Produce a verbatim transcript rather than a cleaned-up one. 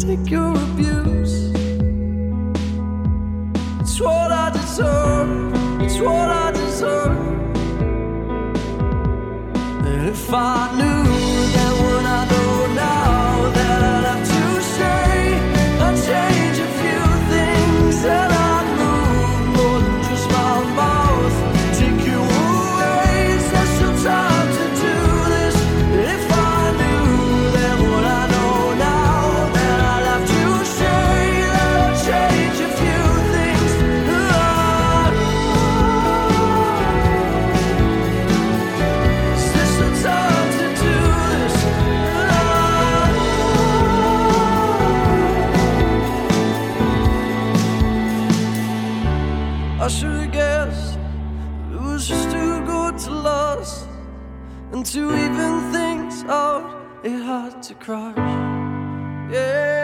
take your abuse. It's what I deserve, it's what I deserve. And if I knew then what I know now, that I'd have to say I'd change a few things, that I'd move more than just my mouth, take you away. Is there some time to do this? If I knew then what I know now, then I'd have to say that I'd change a few things. Is there some time to do this? I should have guessed it was just too good to last, and to even things out it had to crash. Yeah.